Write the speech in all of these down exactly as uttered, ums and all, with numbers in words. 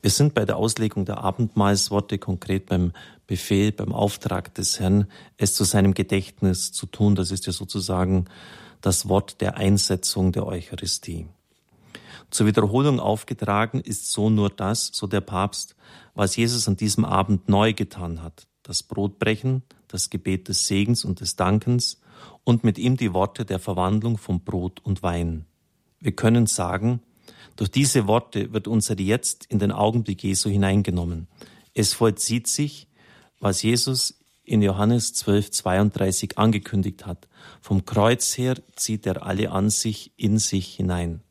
Wir sind bei der Auslegung der Abendmahlsworte, konkret beim Befehl, beim Auftrag des Herrn, es zu seinem Gedächtnis zu tun. Das ist ja sozusagen das Wort der Einsetzung der Eucharistie. Zur Wiederholung aufgetragen ist so nur das, so der Papst, was Jesus an diesem Abend neu getan hat. Das Brotbrechen, das Gebet des Segens und des Dankens und mit ihm die Worte der Verwandlung von Brot und Wein. Wir können sagen, durch diese Worte wird unser Jetzt in den Augenblick Jesu hineingenommen. Es vollzieht sich, was Jesus in Johannes zwölf zweiunddreißig angekündigt hat. Vom Kreuz her zieht er alle an sich, in sich hinein.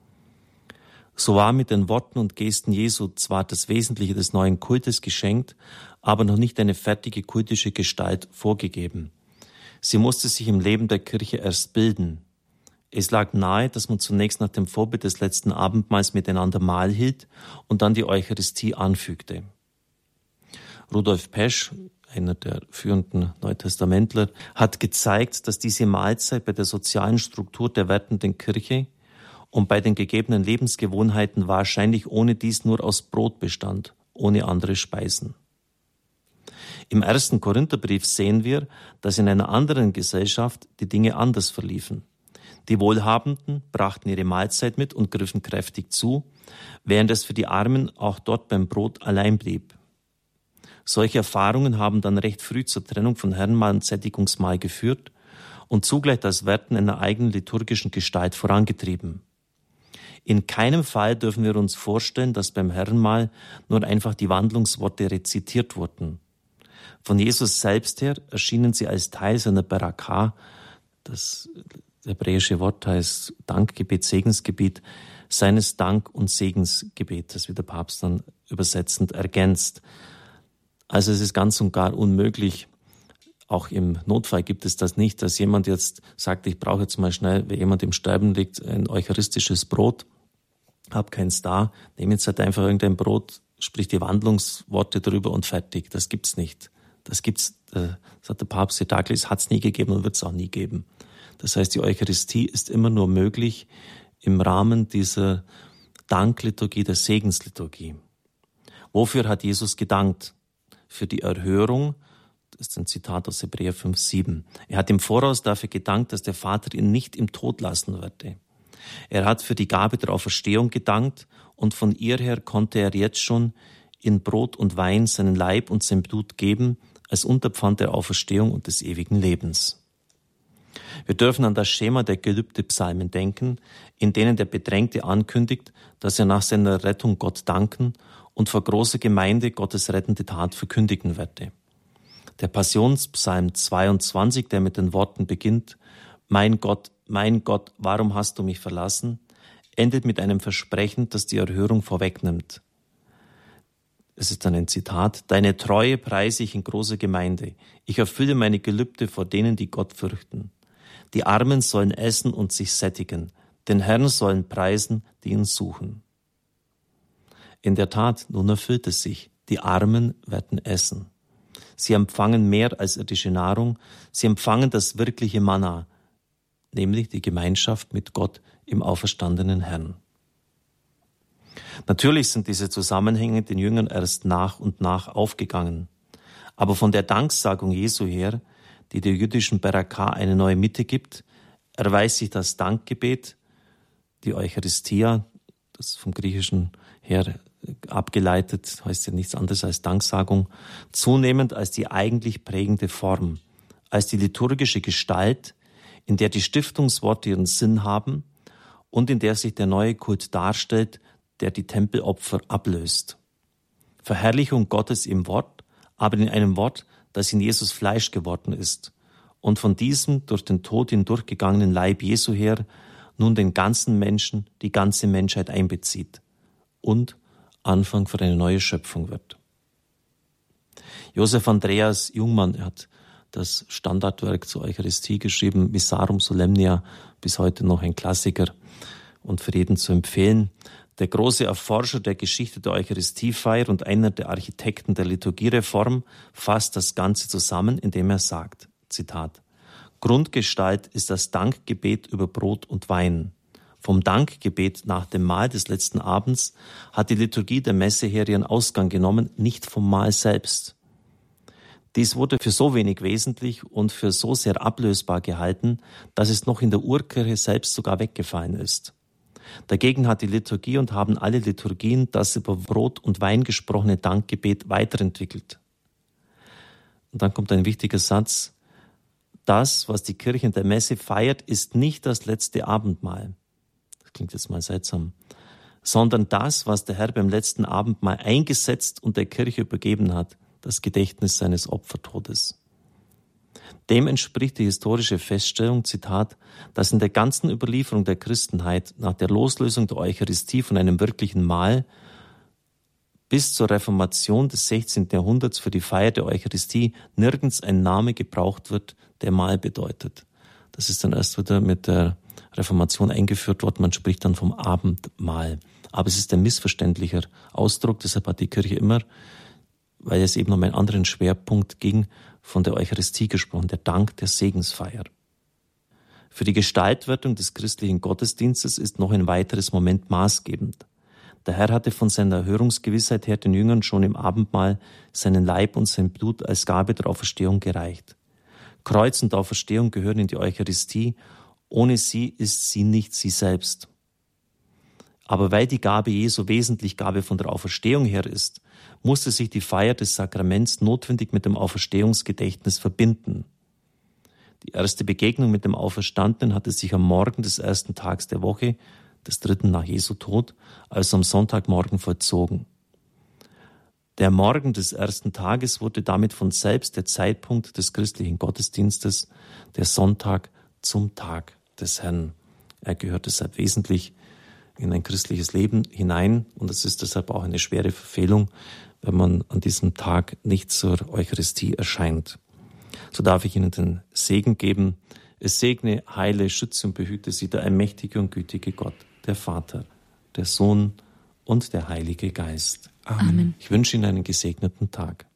So war mit den Worten und Gesten Jesu zwar das Wesentliche des neuen Kultes geschenkt, aber noch nicht eine fertige kultische Gestalt vorgegeben. Sie musste sich im Leben der Kirche erst bilden. Es lag nahe, dass man zunächst nach dem Vorbild des letzten Abendmahls miteinander Mahl hielt und dann die Eucharistie anfügte. Rudolf Pesch, einer der führenden Neutestamentler, hat gezeigt, dass diese Mahlzeit bei der sozialen Struktur der werdenden Kirche und bei den gegebenen Lebensgewohnheiten wahrscheinlich ohne dies nur aus Brot bestand, ohne andere Speisen. Im ersten Korintherbrief sehen wir, dass in einer anderen Gesellschaft die Dinge anders verliefen. Die Wohlhabenden brachten ihre Mahlzeit mit und griffen kräftig zu, während es für die Armen auch dort beim Brot allein blieb. Solche Erfahrungen haben dann recht früh zur Trennung von Herrenmahl und Sättigungsmahl geführt und zugleich das Werten einer eigenen liturgischen Gestalt vorangetrieben. In keinem Fall dürfen wir uns vorstellen, dass beim Herrenmahl nur einfach die Wandlungsworte rezitiert wurden. Von Jesus selbst her erschienen sie als Teil seiner Berakah, das hebräische Wort heißt Dankgebet, Segensgebet, seines Dank- und Segensgebetes, wie der Papst dann übersetzend ergänzt. Also es ist ganz und gar unmöglich, auch im Notfall gibt es das nicht, dass jemand jetzt sagt, ich brauche jetzt mal schnell, wenn jemand im Sterben liegt, ein eucharistisches Brot, hab keins da, nehme jetzt halt einfach irgendein Brot, sprich die Wandlungsworte drüber und fertig. Das gibt's nicht. Das gibt's, das hat der Papst gesagt, es hat's nie gegeben und wird's auch nie geben. Das heißt, die Eucharistie ist immer nur möglich im Rahmen dieser Dankliturgie, der Segensliturgie. Wofür hat Jesus gedankt? Für die Erhörung, das ist ein Zitat aus Hebräer fünf sieben. Er hat im Voraus dafür gedankt, dass der Vater ihn nicht im Tod lassen würde. Er hat für die Gabe der Auferstehung gedankt und von ihr her konnte er jetzt schon in Brot und Wein seinen Leib und sein Blut geben als Unterpfand der Auferstehung und des ewigen Lebens. Wir dürfen an das Schema der Gelübde-Psalmen denken, in denen der Bedrängte ankündigt, dass er nach seiner Rettung Gott danken und vor großer Gemeinde Gottes rettende Tat verkündigen werde. Der Passionspsalm zweiundzwanzig, der mit den Worten beginnt, Mein Gott, mein Gott, warum hast du mich verlassen?, endet mit einem Versprechen, das die Erhörung vorwegnimmt. Es ist dann ein Zitat, Deine Treue preise ich in großer Gemeinde. Ich erfülle meine Gelübde vor denen, die Gott fürchten. Die Armen sollen essen und sich sättigen. Den Herrn sollen preisen, die ihn suchen. In der Tat, nun erfüllt es sich. Die Armen werden essen. Sie empfangen mehr als irdische Nahrung. Sie empfangen das wirkliche Manna, nämlich die Gemeinschaft mit Gott im auferstandenen Herrn. Natürlich sind diese Zusammenhänge den Jüngern erst nach und nach aufgegangen. Aber von der Danksagung Jesu her, die der jüdischen Berakah eine neue Mitte gibt, erweist sich das Dankgebet, die Eucharistia, das vom Griechischen her abgeleitet, heißt ja nichts anderes als Danksagung, zunehmend als die eigentlich prägende Form, als die liturgische Gestalt, in der die Stiftungsworte ihren Sinn haben und in der sich der neue Kult darstellt, der die Tempelopfer ablöst. Verherrlichung Gottes im Wort, aber in einem Wort, das in Jesus Fleisch geworden ist und von diesem durch den Tod hindurchgegangenen Leib Jesu her nun den ganzen Menschen, die ganze Menschheit einbezieht und Anfang für eine neue Schöpfung wird. Josef Andreas Jungmann hat das Standardwerk zur Eucharistie geschrieben, Missarum Solemnia, bis heute noch ein Klassiker und für jeden zu empfehlen. Der große Erforscher der Geschichte der Eucharistiefeier und einer der Architekten der Liturgiereform fasst das Ganze zusammen, indem er sagt, Zitat, Grundgestalt ist das Dankgebet über Brot und Wein. Vom Dankgebet nach dem Mahl des letzten Abends hat die Liturgie der Messe her ihren Ausgang genommen, nicht vom Mahl selbst. Dies wurde für so wenig wesentlich und für so sehr ablösbar gehalten, dass es noch in der Urkirche selbst sogar weggefallen ist. Dagegen hat die Liturgie und haben alle Liturgien das über Brot und Wein gesprochene Dankgebet weiterentwickelt. Und dann kommt ein wichtiger Satz: Das, was die Kirche in der Messe feiert, ist nicht das letzte Abendmahl. Das klingt jetzt mal seltsam. Sondern das, was der Herr beim letzten Abendmahl eingesetzt und der Kirche übergeben hat, das Gedächtnis seines Opfertodes. Dem entspricht die historische Feststellung, Zitat, dass in der ganzen Überlieferung der Christenheit nach der Loslösung der Eucharistie von einem wirklichen Mahl bis zur Reformation des sechzehnten Jahrhunderts für die Feier der Eucharistie nirgends ein Name gebraucht wird, der Mahl bedeutet. Das ist dann erst wieder mit der Reformation eingeführt worden, man spricht dann vom Abendmahl. Aber es ist ein missverständlicher Ausdruck, deshalb hat die Kirche immer, weil es eben um einen anderen Schwerpunkt ging, von der Eucharistie gesprochen, der Dank der Segensfeier. Für die Gestaltwertung des christlichen Gottesdienstes ist noch ein weiteres Moment maßgebend. Der Herr hatte von seiner Erhörungsgewissheit her den Jüngern schon im Abendmahl seinen Leib und sein Blut als Gabe der Auferstehung gereicht. Kreuz und Auferstehung gehören in die Eucharistie, ohne sie ist sie nicht sie selbst. Aber weil die Gabe Jesu wesentlich Gabe von der Auferstehung her ist, musste sich die Feier des Sakraments notwendig mit dem Auferstehungsgedächtnis verbinden. Die erste Begegnung mit dem Auferstandenen hatte sich am Morgen des ersten Tags der Woche, des dritten nach Jesu Tod, also am Sonntagmorgen vollzogen. Der Morgen des ersten Tages wurde damit von selbst der Zeitpunkt des christlichen Gottesdienstes, der Sonntag zum Tag des Herrn. Er gehört deshalb wesentlich in ein christliches Leben hinein und es ist deshalb auch eine schwere Verfehlung, wenn man an diesem Tag nicht zur Eucharistie erscheint. So darf ich Ihnen den Segen geben. Es segne, heile, schütze und behüte Sie der allmächtige und gütige Gott, der Vater, der Sohn und der Heilige Geist. Amen. Ich wünsche Ihnen einen gesegneten Tag.